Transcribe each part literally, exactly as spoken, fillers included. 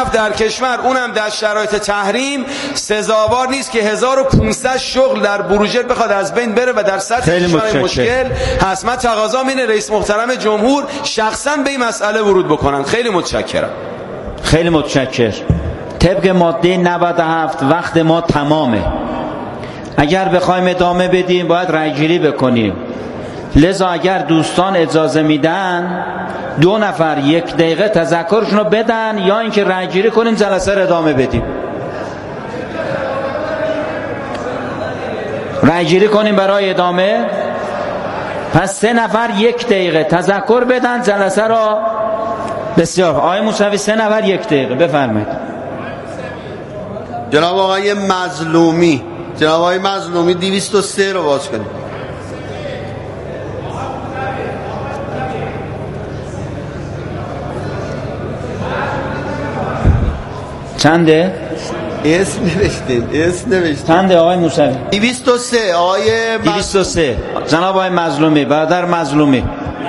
در کشور اونم در شرایط تحریم سزاوار نیست که هزار و پانصد شغل در بروجرد بخواد از بین بره و در سطح کشور مشکل هست. من تقاضا اینه رئیس محترم جمهور شخصا به این مسئله ورود بکنن. خیلی متشکرم. خیلی متشکر. طبق ماده نود و هفت وقت ما تمامه. اگر بخوایم ادامه بدیم باید رای گیری بکنیم، لذا اگر دوستان اجازه میدن دو نفر یک دقیقه تذکرشون رو بدن یا اینکه رای گیری کنیم جلسه رو ادامه بدیم. رای گیری کنیم برای ادامه. پس سه نفر یک دقیقه تذکر بدن جلسه رو. بسیار. آقای موسوی سه نفر یک دقیقه بفرمایید. جناب آقای مظلومی، جناب آقای مظلومی دویست و سه رو باز کنید. چنده؟ اسم نوشتین اسم نوشتین چنده آقای موسوی؟ دویست و سه. آقای دویست و سه. جناب آقای مظلومی، برادر مظلومی.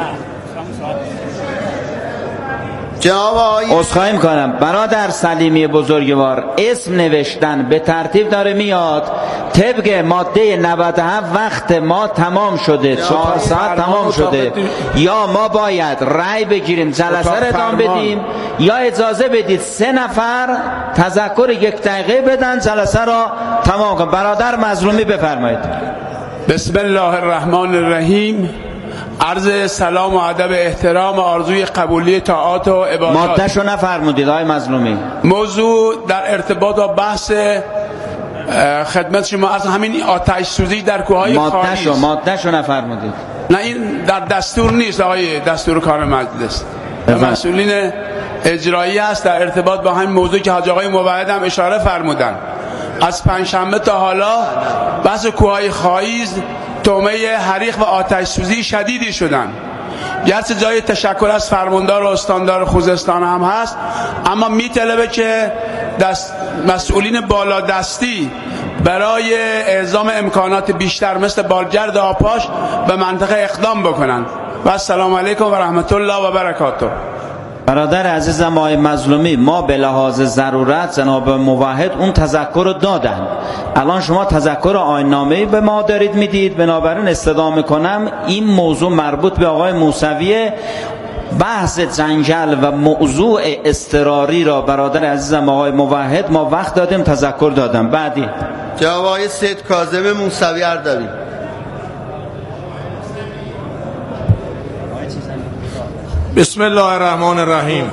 جناب آقای عذرخواهی میکنم برادر سلیمی بزرگوار، اسم نوشتن به ترتیب داره میاد. طبق ماده نود و هفت وقت ما تمام شده، چهار ساعت تمام شده. یا ما باید رأی بگیریم جلسه رو ادامه بدیم یا اجازه بدید سه نفر تذکر یک دقیقه بدن جلسه را تمام کنیم. برادر مظلومی بفرمایید. بسم الله الرحمن الرحیم. عرض سلام و ادب احترام آرزوی قبولی طاعات و عبادات. ماده‌شو نفرمودید آقای مظلومی. موضوع در ارتباط با بحث خدمت شما از همین آتش سوزی در کوههای خالی. ماده‌شو ماده‌شو نفرمودید. نه این در دستور نیست آقای دستور کار مجلس. مسئولین اجرایی است در ارتباط با همین موضوع که حاج آقای موحد هم اشاره فرمودن. از پنجشنبه تا حالا بحث کوههای خایز تومه حریق و آتش سوزی شدیدی شدن. گرچه جای تشکر از فرماندار و استاندار خوزستان هم هست، اما میطلبه که دست مسئولین بالادستی برای اعزام امکانات بیشتر مثل بالگرد آپاش به منطقه اقدام بکنن. و السلام علیکم و رحمت الله و برکاته. برادر عزیزم آقای مظلومی، ما به لحاظ ضرورت جناب موحد اون تذکر رو دادن. الان شما تذکر آیین‌نامه‌ای به ما دارید میدید، بنابراین استدعا میکنم این موضوع مربوط به آقای موسویه. بحث جنگل و موضوع اضطراری را برادر عزیزم آقای موحد ما وقت دادیم، تذکر دادم. بعدی جناب آقای سید کاظم موسوی اردبیل. بسم الله الرحمن الرحیم.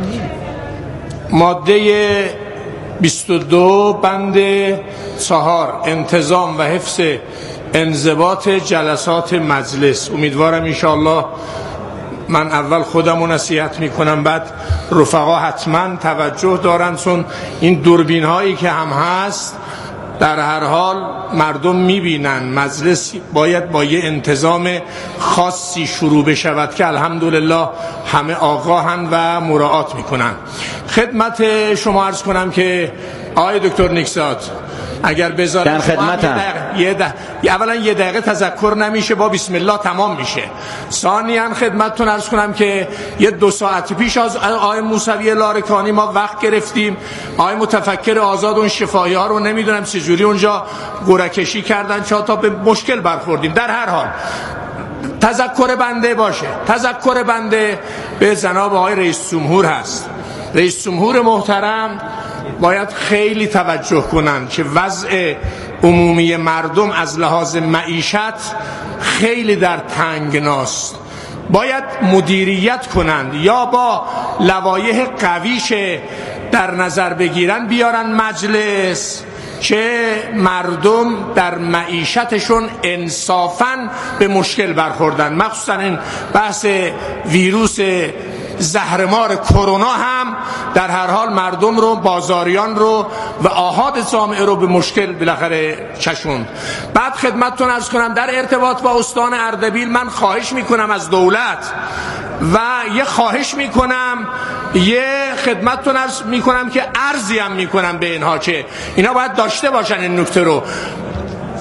ماده بیست و دو بند چهار انتظام و حفظ انضباط جلسات مجلس. امیدوارم انشاءالله من اول خودم رو نصیحت میکنم، بعد رفقا حتما توجه دارن، چون این دوربین هایی که هم هست در هر حال مردم میبینن مجلس باید با یه انتظام خاصی شروع بشود که الحمدلله همه آگاهن و مراعات میکنن. خدمت شما عرض کنم که آقای دکتر نیکزاد اگر بذارن در خدمتم یه ده... اولا یه دقیقه تذکر نمیشه، با بسم الله تمام میشه. ثانیاً خدمتتون عرض کنم که یه دو ساعت پیش از آقای موسوی لارکانی ما وقت گرفتیم. آقای متفکر آزاد اون شفاهی ها رو نمیدونم چجوری اونجا گورکشی کردن، چا تا به مشکل برخوردیم. در هر حال تذکر بنده باشه، تذکر بنده به جناب آقای رئیس جمهور هست. رئیس جمهور محترم باید خیلی توجه کنن که وضع عمومی مردم از لحاظ معیشت خیلی در تنگناست. باید مدیریت کنند یا با لوایح قویش در نظر بگیرن بیارن مجلس که مردم در معیشتشون انصافاً به مشکل برخوردن. مخصوصاً این بحث ویروس زهرمار کرونا هم در هر حال مردم رو، بازاریان رو و آحاد جامعه رو به مشکل بالاخره چشوند. بعد خدمتتون عرض کنم در ارتباط با استان اردبیل من خواهش میکنم از دولت و یه خواهش میکنم، یه خدمتتون عرض میکنم که عرضی هم میکنم به اینها که اینا باید داشته باشن این نکته رو.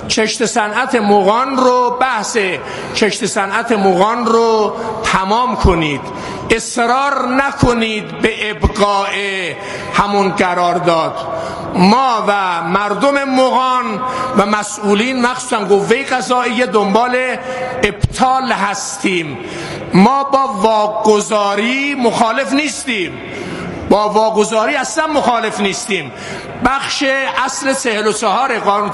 کشت صنعت مغان رو بحث کشت صنعت مغان رو تمام کنید، اصرار نکنید به ابقاء همون قرارداد. ما و مردم مغان و مسئولین مخصوصا قوه قضاییه دنبال ابطال هستیم. ما با واگذاری مخالف نیستیم، با واگذاری اصلا مخالف نیستیم. بخش اصل چهل و چهار قانون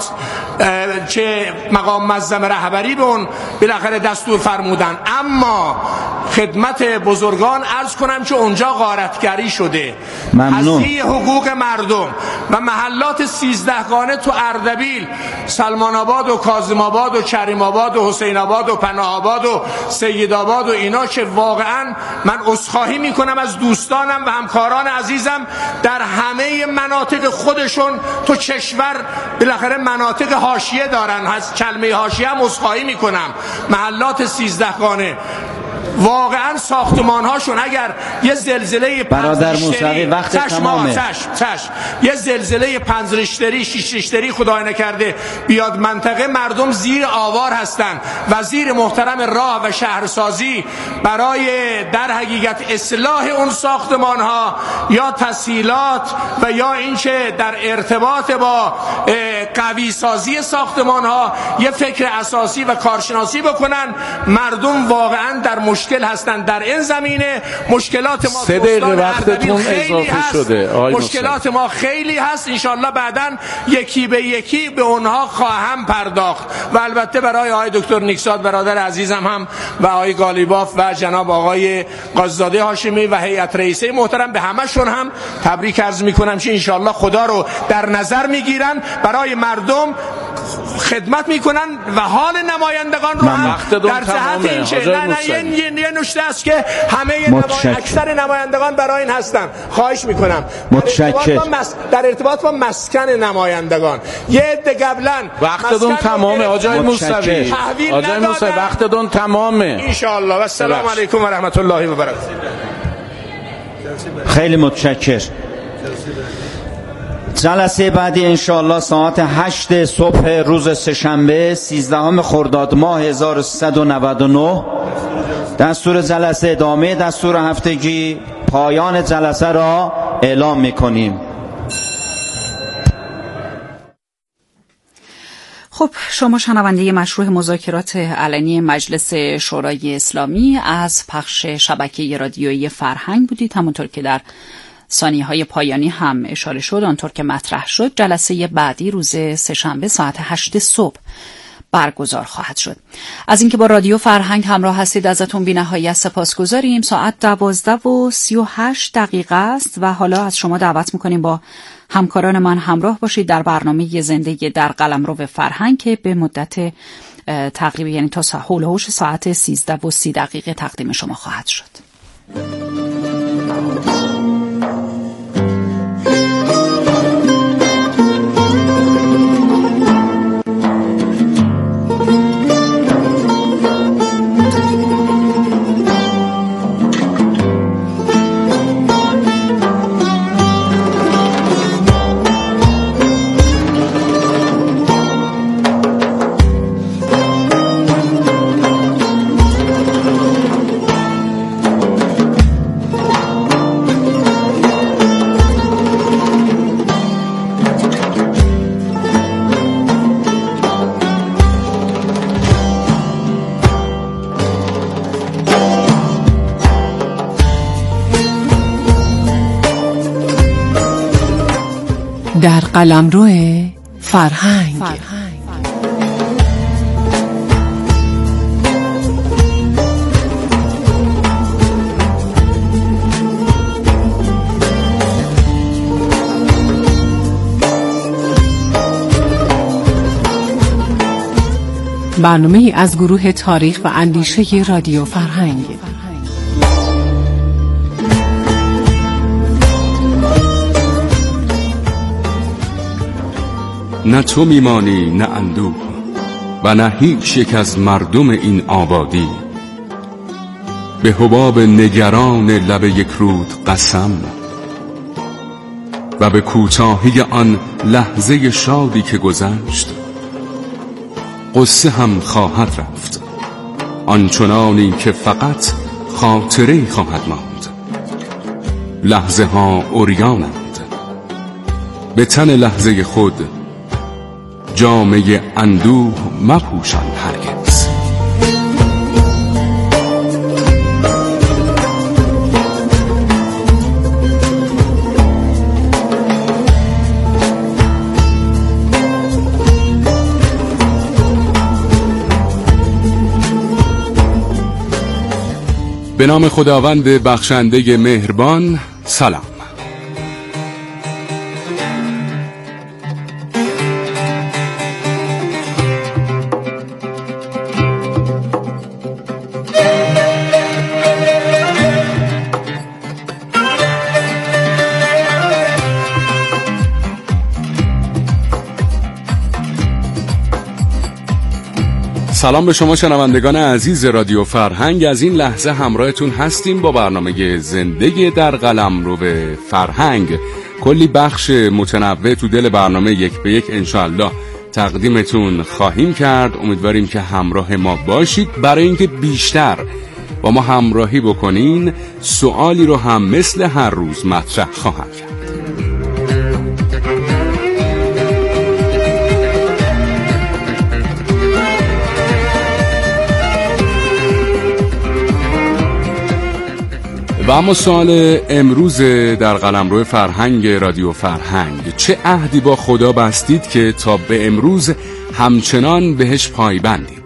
که مقام منظم رهبری به اون بالاخره دستور فرمودن، اما خدمت بزرگان عرض کنم که اونجا غارتگری شده. هستی حقوق مردم و محلات سیزدهگانه تو اردبیل، سلمان آباد و کاظم آباد و کریم آباد و حسین آباد و پناه آباد و سید آباد و اینا که واقعا من عذرخواهی میکنم از دوستانم و همکاران عزیزم در همه مناطق خودشون تو کشور بالاخره مناطق حاشیه دارن، از کلمه حاشیه هم عذرخواهی میکنم. محلات سیزدهگانه واقعا ساختمان هاشون اگر یه زلزله پنج ریشتری وقت تمامه چشم چشم یه زلزله پنج ریشتری شش ریشتری خدای نکرده بیاد منطقه، مردم زیر آوار هستن. وزیر محترم راه و شهرسازی برای در حقیقت اصلاح اون ساختمان ها یا تسهیلات و یا اینکه در ارتباط با قوی سازی ساختمان ها یه فکر اساسی و کارشناسی بکنن. مردم واقعا در مشکل هستند در این زمینه. مشکلات ما سه دقیقه وقتتون اضافه شده. مشکلات ما خیلی هست، انشالله بعداً یکی به یکی به اونها خواهم پرداخت و البته برای آقای دکتر نیکزاد برادر عزیزم هم و آقای گالیباف و جناب آقای قاضی‌زاده هاشمی و هیئت رئیسه محترم به همشون هم تبریک عرض میکنم که انشالله خدا رو در نظر میگیرن، برای مردم خدمت میکنن و حال نمایندگان رو هم در جهت اینکه نه نه یه, یه نکته است که همه نمای... اکثر نمایندگان برای این هستن. خواهش میکنم متشکرم. در, مس... در ارتباط با مسکن نمایندگان یه عده قبلا وقتتون تمامه آقای موسوی، آقای موسوی وقتتون تمامه ان شاء الله. و السلام علیکم و رحمت الله و برکاته. خیلی متشکرم. جلسه بعدی انشاءالله ساعت هشت صبح روز سه‌شنبه سیزدهم خرداد ماه هزار و سیصد و نود و نه. دستور جلسه ادامه دستور هفتگی، پایان جلسه را اعلام می‌کنیم. خب شما شنونده مشروع مذاکرات علنی مجلس شورای اسلامی از پخش شبکه رادیویی فرهنگ بودید. همونطور که در ثانیه‌های پایانی هم اشاره شد، آنطور که مطرح شد، جلسه بعدی روز سه‌شنبه ساعت هشت صبح برگزار خواهد شد. از اینکه با رادیو فرهنگ همراه هستید ازتون بی‌نهایت سپاسگزاریم. ساعت دوازده و سی و هشت دقیقه است و حالا از شما دعوت می‌کنیم با همکاران من همراه باشید در برنامه زندگی در قلمرو فرهنگ که به مدت تقریبا یعنی تا حول و حوش ساعت سیزده و سی دقیقه تقدیم شما خواهد شد. در قلمرو فرهنگ, فرهنگ. برنامه از گروه تاریخ و اندیشه رادیو فرهنگ. نه تو میمانی نه اندوه و نه هیچ یک از مردم این آبادی، به حباب نگران لب یک رود قسم و به کوتاهی آن لحظه شادی که گذشت قصه هم خواهد رفت، آنچنانی که فقط خاطره‌ای خواهد ماند. لحظه ها عریانند، به تن لحظه خود جامه اندوه مپوشان هرگز. به نام خداوند بخشنده مهربان. سلام. سلام به شما شنوندگان عزیز رادیو فرهنگ. از این لحظه همراهتون هستیم با برنامه زندگی در قلمرو فرهنگ. کلی بخش متنوع تو دل برنامه یک به یک انشاءالله تقدیمتون خواهیم کرد. امیدواریم که همراه ما باشید. برای اینکه بیشتر با ما همراهی بکنین، سوالی رو هم مثل هر روز مطرح خواهم کرد. و اما سوال امروز در قلمرو فرهنگ رادیو فرهنگ: چه عهدی با خدا بستید که تا به امروز همچنان بهش پایبندید؟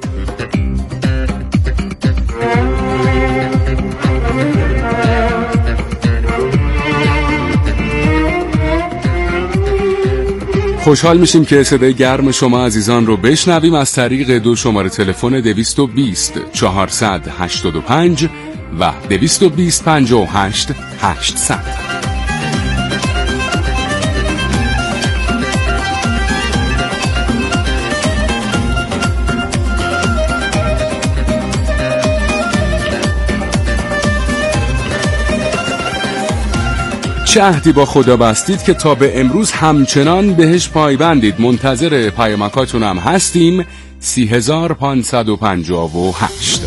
خوشحال میشیم که صدای گرم شما عزیزان رو بشنویم از طریق دو شماره تلفن دویست و بیست چهارصد و هشتاد و پنج و دویست و بیست پنجاه و هشت هشتصد. چه عهدی با خدا بستید که تا به امروز همچنان بهش پایبندید؟ منتظر پیامکاتون هم هستیم. سی هزار پانصد و پنجاه و هشت.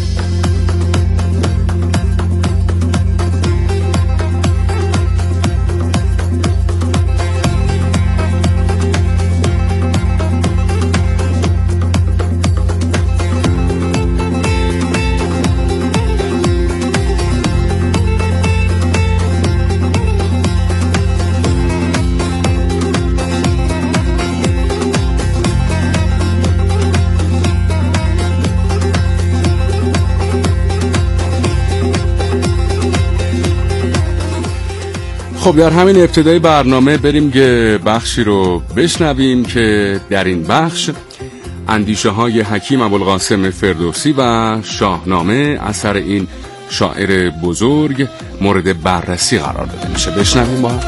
خب در همین ابتدای برنامه بریم که بخشی رو بشنویم که در این بخش اندیشه های حکیم ابوالقاسم فردوسی و شاهنامه اثر این شاعر بزرگ مورد بررسی قرار داده میشه. بشنویم با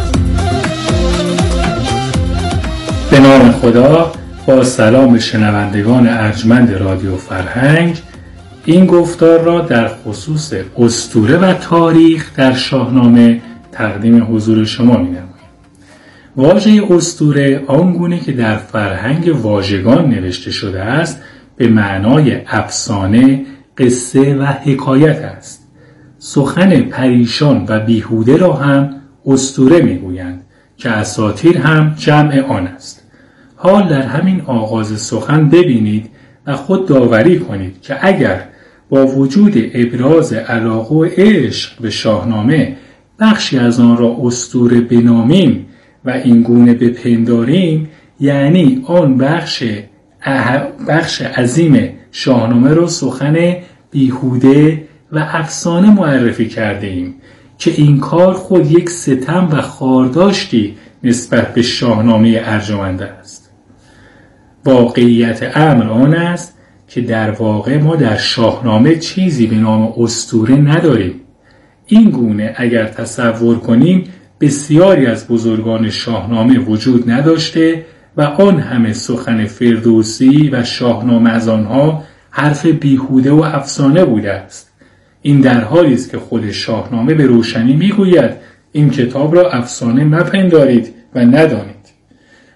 به نام خدا. با سلام شنوندگان ارجمند رادیو فرهنگ، این گفتار را در خصوص اسطوره و تاریخ در شاهنامه تقدیم حضور شما می نمایم. واژه اسطوره آنگونه که در فرهنگ واژگان نوشته شده است به معنای افسانه، قصه و حکایت است. سخن پریشان و بیهوده را هم اسطوره می گویند که اساطیر هم جمع آن است. حال در همین آغاز سخن ببینید و خود داوری کنید که اگر با وجود ابراز علاقه و عشق به شاهنامه بخشی از آن را اسطوره بنامیم و این گونه بپنداریم، یعنی آن بخش بخش عظیم شاهنامه را سخن بیهوده و افسانه معرفی کرده ایم که این کار خود یک ستم و خارداشتی نسبت به شاهنامه ارجمند است. واقعیت امر آن است که در واقع ما در شاهنامه چیزی به نام اسطوره نداریم. این گونه اگر تصور کنیم بسیاری از بزرگان شاهنامه وجود نداشته و آن همه سخن فردوسی و شاهنامه از آنها حرف بیهوده و افسانه بوده است. این در حالی است که خود شاهنامه به روشنی میگوید این کتاب را افسانه مپندارید و ندانید.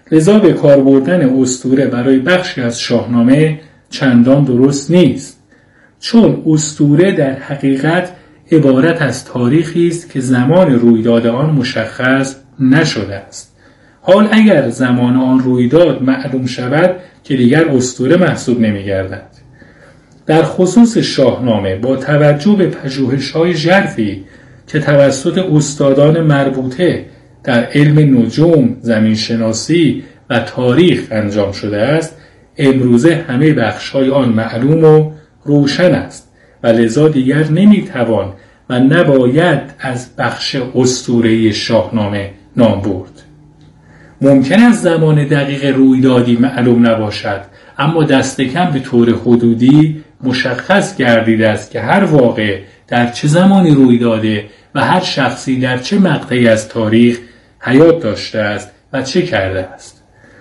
لذا به کار بردن اسطوره برای بخشی از شاهنامه چندان درست نیست، چون اسطوره در حقیقت عبارت از تاریخی است که زمان رویداد آن مشخص نشده است. حال اگر زمان آن رویداد معلوم شود که دیگر اسطوره محسوب نمی‌گردد. در خصوص شاهنامه با توجه به پژوهش‌های ژرفی که توسط استادان مربوطه در علم نجوم، زمینشناسی و تاریخ انجام شده است، امروزه همه بخش‌های آن معلوم و روشن است و لذا دیگر نمی‌توان و نباید از بخش اسطوره‌ای شاهنامه نام برد. ممکن است زمان دقیق رویدادی معلوم نباشد، اما دست کم به طور حدودی مشخص گردیده است که هر واقعه در چه زمانی روی داده و هر شخصی در چه مقطعی از تاریخ حیات داشته است و چه کرده است.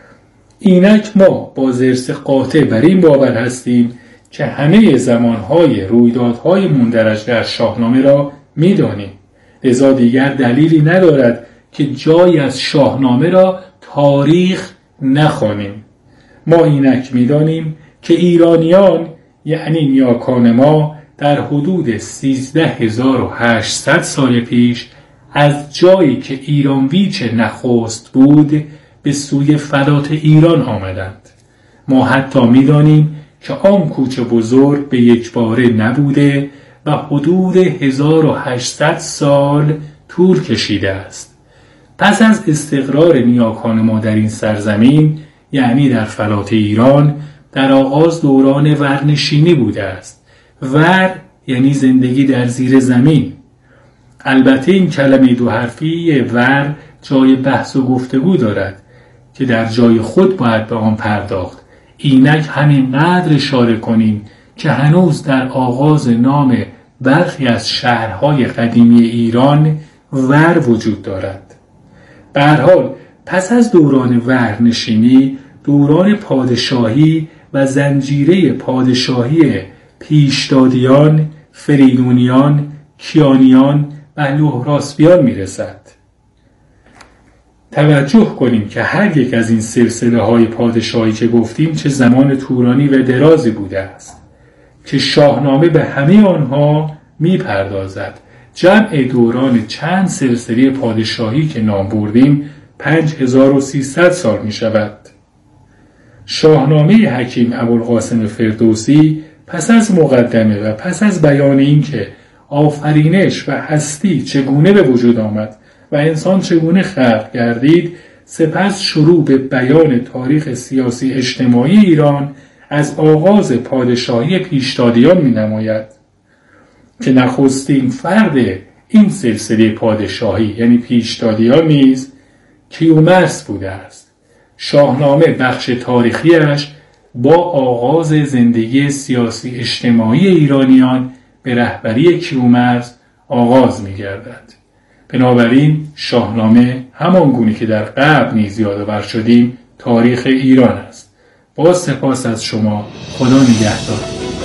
اینک ما با ضرس قاطع بر این باور هستیم که همه زمانهای رویدادهای مندرج در شاهنامه را می‌دانیم. لذا دیگر دلیلی ندارد که جایی از شاهنامه را تاریخ نخوانیم. ما اینک می‌دانیم که ایرانیان یعنی نیاکان ما در حدود سیزده هزار و هشتصد سال پیش از جایی که ایرانویچ نخست بود به سوی فلات ایران آمدند. ما حتی می‌دانیم که آن کوچ بزرگ به یک باره نبوده و حدود هزار و هشتصد سال طول کشیده است. پس از استقرار نیاکان ما در این سرزمین یعنی در فلات ایران در آغاز دوران ورنشینی بوده است. ور یعنی زندگی در زیر زمین. البته این کلمه دو حرفی ور جای بحث و گفتگو دارد که در جای خود باید به آن پرداخت. اینک همینقدر اشاره کنیم که هنوز در آغاز نام برخی از شهرهای قدیمی ایران ور وجود دارد. به هر حال پس از دوران ورنشینی دوران پادشاهی و زنجیره پادشاهی پیشدادیان، فریدونیان، کیانیان و لهراسبیان میرسد. توجه کنیم که هر یک از این سلسله های پادشاهی که گفتیم چه زمان طولانی و درازی بوده است که شاهنامه به همه آنها میپردازد. جمع دوران چند سلسله پادشاهی که نام بردیم پنج هزار و سیصد سال می شود. شاهنامه حکیم ابوالقاسم فردوسی پس از مقدمه و پس از بیان این که آفرینش و هستی چگونه به وجود آمد و انسان چگونه خلق گردید، سپس شروع به بیان تاریخ سیاسی اجتماعی ایران از آغاز پادشاهی پیشدادیان می نماید که نخستین فرد این سلسله پادشاهی یعنی پیشدادیان نیز کیومرث بوده است. شاهنامه بخش تاریخیش با آغاز زندگی سیاسی اجتماعی ایرانیان به رهبری کیومرث آغاز می گردد. بنابراین شاهنامه همان گونه که در قبل نیز یادآور شدیم تاریخ ایران است. با سپاس از شما. خدا نگهدار.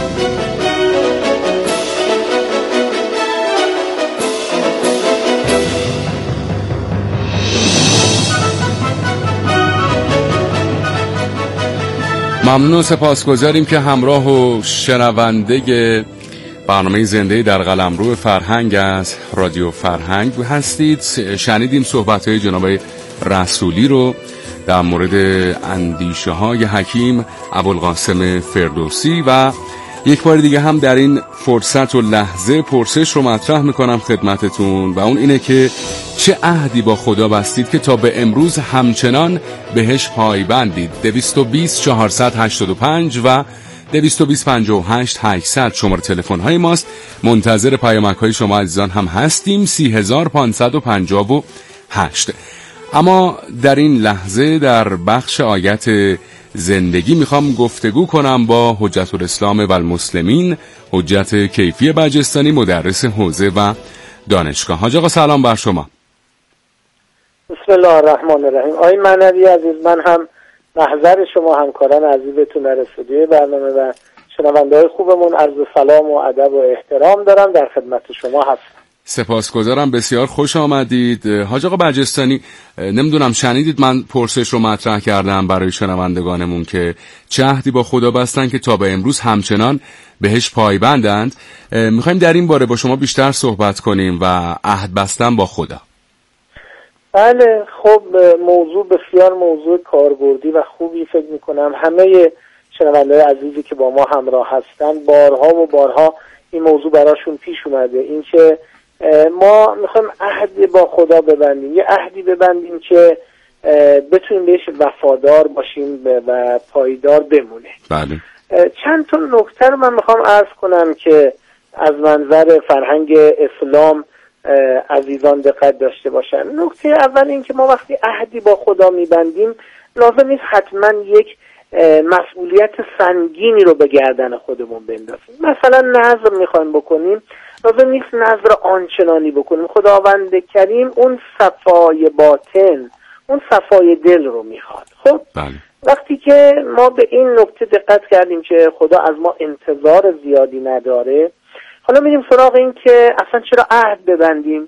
ممنون و سپاسگزاریم که همراه و شنونده برنامه زنده در قلمرو فرهنگ از رادیو فرهنگ هستید. شنیدیم صحبت‌های جناب رسولی رو در مورد اندیشه های حکیم ابوالقاسم فردوسی و یک بار دیگه هم در این فرصت و لحظه پرسش رو مطرح میکنم خدمتتون و اون اینه که چه عهدی با خدا بستید که تا به امروز همچنان بهش پایبندید؟ دویست و بیست چهارصد و هشتاد و پنج و دویست و بیست پنجاه و هشت هشتصد شماره تلفن های ماست. منتظر پیامک های شما عزیزان هم هستیم. سی هزار و پانصد و پنجاه و هشت. اما در این لحظه در بخش آیت زندگی میخوام گفتگو کنم با حجت الاسلام و المسلمین حجت کیفی بجستانی، مدرس حوزه و دانشگاه. حاج آقا سلام بر شما. بسم الله الرحمن الرحیم. آقای معنوی عزیز، من هم محضر شما همکاران عزیزتون در استودیوی برنامه و شنونده‌های خوبمون عرض سلام و ادب و احترام دارم. در خدمت شما هستم. سپاسگزارم، بسیار خوش آمدید. حاج آقا برجستانی، نمیدونم شنیدید من پرسش رو مطرح کردم برای شنوندگانمون که چه عهدی با خدا بستن که تا به امروز همچنان بهش پایبندند. میخوایم در این باره با شما بیشتر صحبت کنیم و عهد بستن با خدا. بله، خب موضوع بسیار موضوع کاربردی و خوبی فکر میکنم همه شنونده‌های عزیزی که با ما همراه هستن بارها و بارها این موضوع براشون پیش اومده، این که ما میخوایم عهد با خدا ببندیم، یه عهدی ببندیم که بتونیم بهش وفادار باشیم و پایدار بمونه. بله. چند تا نکته رو من میخوام عرض کنم که از منظر فرهنگ اسلام عزیزان دقت داشته باشن. نکته اول این که ما وقتی عهدی با خدا میبندیم لازم نیست حتما یک مسئولیت سنگینی رو به گردن خودمون بندازیم. مثلا نذر میخوایم بکنیم، لازم نیست نذر آنچنانی بکنیم. خداوند کریم اون صفای باطن، اون صفای دل رو میخواد. خب بله. وقتی که ما به این نکته دقت کردیم که خدا از ما انتظار زیادی نداره، حالا میریم سراغ این که اصلا چرا عهد ببندیم.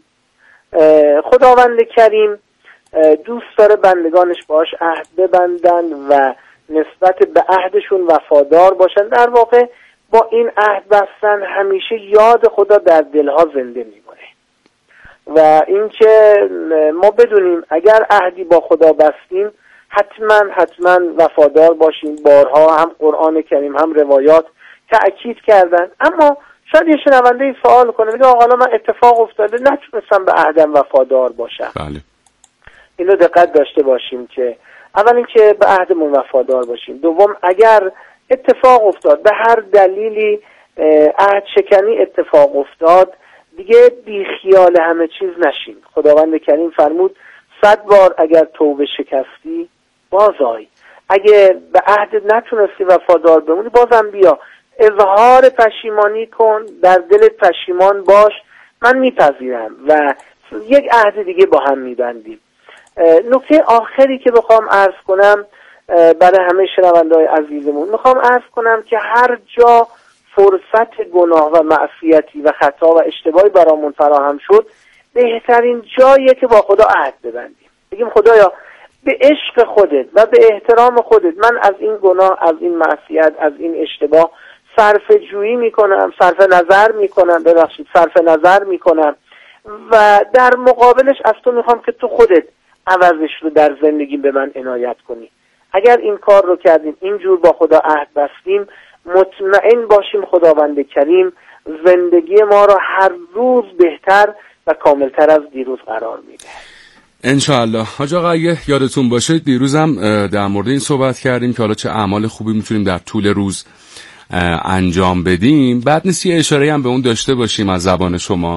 خداوند کریم دوست داره بندگانش باش عهد ببندن و نسبت به عهدشون وفادار باشن. در واقع با این عهد بستن همیشه یاد خدا در دلها زنده میمونه و اینکه ما بدونیم اگر عهدی با خدا بستیم حتما حتما وفادار باشیم. بارها هم قرآن کریم هم روایات تأکید کردن. اما شاید یه شنونده سوال کنه میگه آقا حالا من اتفاق افتاده نتونستم به عهدم وفادار باشم. بله. اینو دقت داشته باشیم که اول اینکه به عهدمون وفادار باشیم. دوم اگر اتفاق افتاد به هر دلیلی عهد شکنی اتفاق افتاد دیگه بی خیال همه چیز نشین. خداوند کریم فرمود صد بار اگر توبه شکستی باز آی، اگه به عهدت نتونستی وفادار بمونی بازم بیا، اظهار پشیمانی کن، در دلت پشیمان باش، من میپذیرم و یک عهد دیگه با هم میبندیم. نکته آخری که بخوام عرض کنم برای همه شنونده‌های عزیزمون، میخوام عرض کنم که هر جا فرصت گناه و معصیتی و خطا و اشتباهی برامون فراهم شد بهترین جاییه که با خدا عهد ببندیم. بگیم خدایا به عشق خودت و به احترام خودت من از این گناه، از این معصیت، از این اشتباه صرف جویی میکنم، صرف نظر میکنم، ببخشید صرف نظر میکنم و در مقابلش از تو میخوام که تو خودت عوضش رو در زندگیم به من عنایت کنی. اگر این کار رو کردیم، اینجور با خدا عهد بستیم، مطمئن باشیم خداوند کریم زندگی ما رو هر روز بهتر و کاملتر از دیروز قرار میده. انشاءالله. حاج آقا اگه یادتون باشه دیروزم در مورد این صحبت کردیم که حالا چه اعمال خوبی میتونیم در طول روز انجام بدیم. بعد نیست یه اشاره هم به اون داشته باشیم از زبان شما.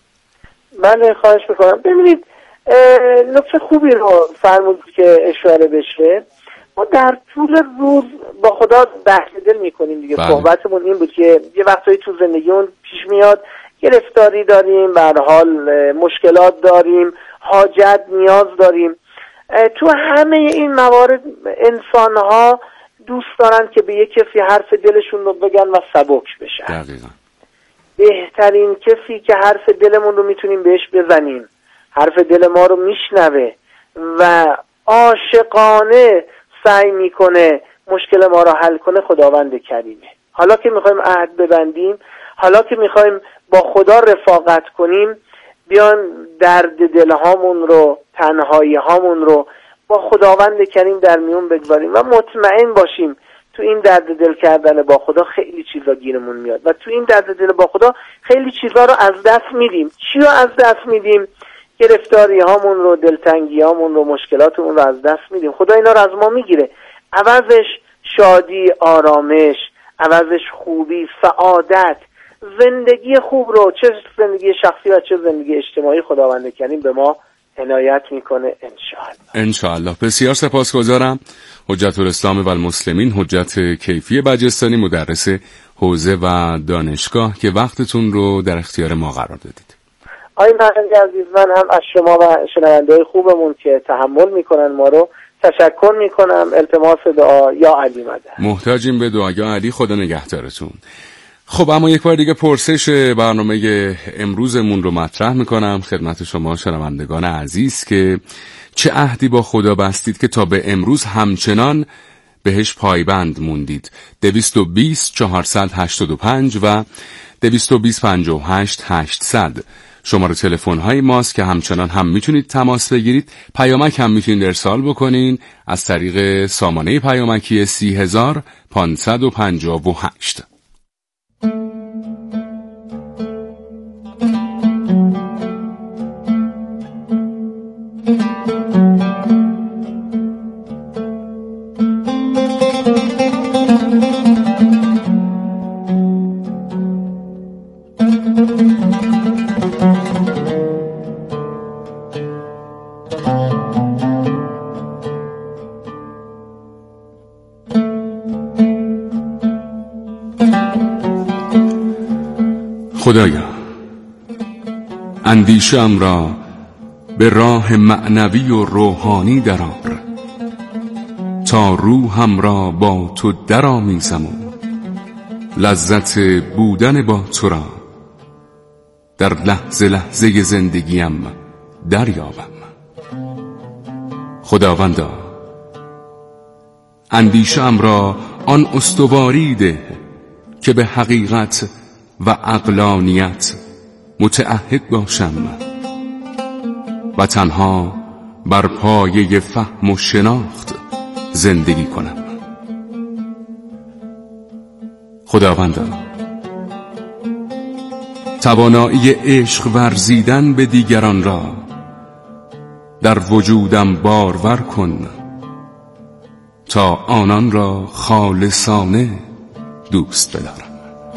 بله خواهش میکنم. ببینید نکته خوبی رو فرمودید که اشاره بشه. ما در طول روز با خدا بحث دل میکنیم دیگه. بله. صحبتمون این بود که یه وقتایی تو زندگیمون پیش میاد گرفتاری داریم، به هر حال مشکلات داریم، حاجت نیاز داریم. تو همه این موارد انسان‌ها دوست دارن که به یک کسی حرف دلشون رو بگن و سبک بشن. دقیقاً. بهترین کسی که حرف دلمون رو میتونیم بهش بزنیم، حرف دل ما رو میشنوه و عاشقانه سعی میکنه مشکل ما رو حل کنه خداوند کریمه. حالا که میخوایم عهد ببندیم، حالا که میخوایم با خدا رفاقت کنیم، بیان درد دلهامون رو، تنهایی هامون رو با خداوند کریم در میون بگذاریم و مطمئن باشیم تو این درد دل کردن با خدا خیلی چیزا گیرمون میاد و تو این درد دل با خدا خیلی چیزا رو از دست میدیم. چی رو از دست میدیم؟ گرفتاری هامون رو، دلتنگی هامون رو، مشکلاتمون رو از دست میدیم. خدا اینا رو از ما میگیره. عوضش شادی، آرامش، عوضش خوبی، سعادت، زندگی خوب رو، چه زندگی شخصی و چه زندگی اجتماعی خداوند کریم به ما عنایت میکنه انشاءالله. انشاءالله. بسیار سپاسگزارم. حجت الاسلام و المسلمین حجت کیفی بجستانی، مدرس حوزه و دانشگاه که وقتتون رو در اختیار ما قرار دادید. آقای مهندی عزیز، من هم از شما و شنونده‌های خوبمون که تحمل میکنن ما رو تشکر میکنم. التماس دعا یا علی مدد. محتاجیم به دعا یا علی. خدا نگهدارتون. خب اما یک بار دیگه پرسش برنامه امروزمون رو مطرح میکنم خدمت شما شنوندگان عزیز که چه عهدی با خدا بستید که تا به امروز همچنان بهش پایبند موندید؟ دویست و بیست چهارصد هشتاد و پنج و دویست و بیست پنجاه و هشت هشتصد شماره تلفن های ماست که همچنان هم میتونید تماس بگیرید. پیامک هم میتونید ارسال بکنین از طریق سامانه پیامکی سی هزار پانصد و پنجاه و هشت. خدایا اندیشه‌ام را به راه معنوی و روحانی درآور تا روحم را با تو درآمیزم و لذت بودن با تو را در لحظه لحظه زندگیم دریابم. خداوندا اندیشه‌ام را آن استواری ده که به حقیقت و عقلانیت متعهد باشم و تنها بر پایه فهم و شناخت زندگی کنم. خداوندا توانایی عشق ورزیدن به دیگران را در وجودم بارور کن تا آنان را خالصانه دوست بدارم.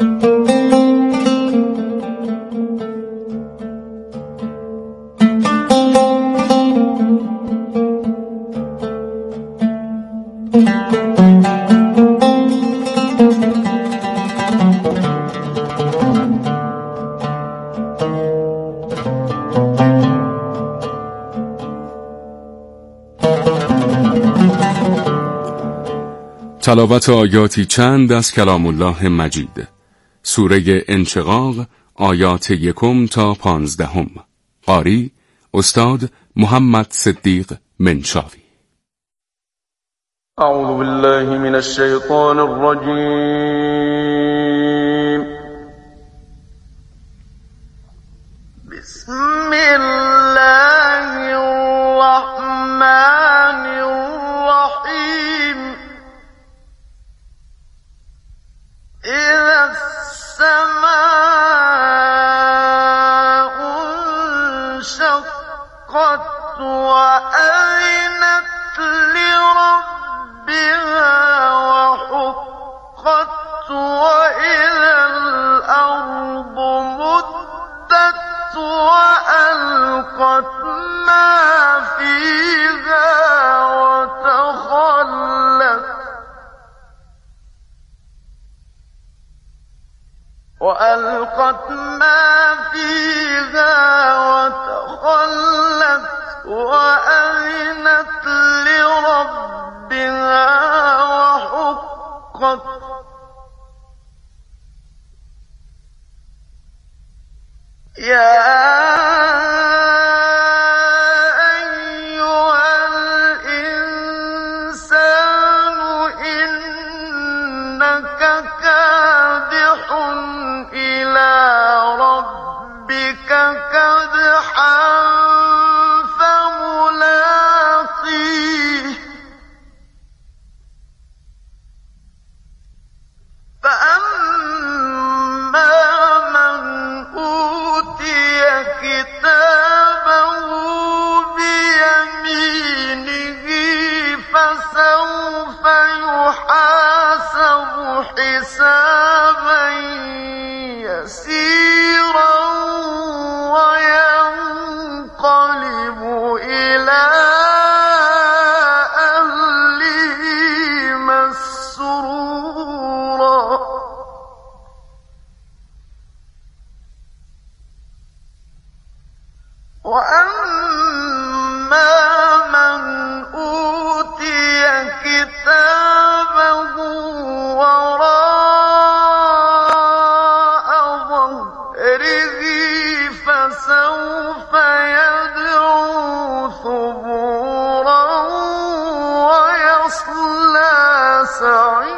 تلاوت آیاتی چند از کلام الله مجید، سوره انشقاق، آیات یکم تا پانزدهم. قاری استاد محمد صدیق منشاوی. اعوذ بالله من الشیطان الرجیم. بسم الله الرحمن الرحیم. إذا السماء انشقت وأذنت لربها وحقت وإذا الأرض مدت وألقت ما فيها وتخلت وألقت ما فيها وتخلت وأذنت لربها وحقت. يا حسابا يسيرا وينقلب إلى أهله مسرورا. وأما من أوتي كتابه وراء سعير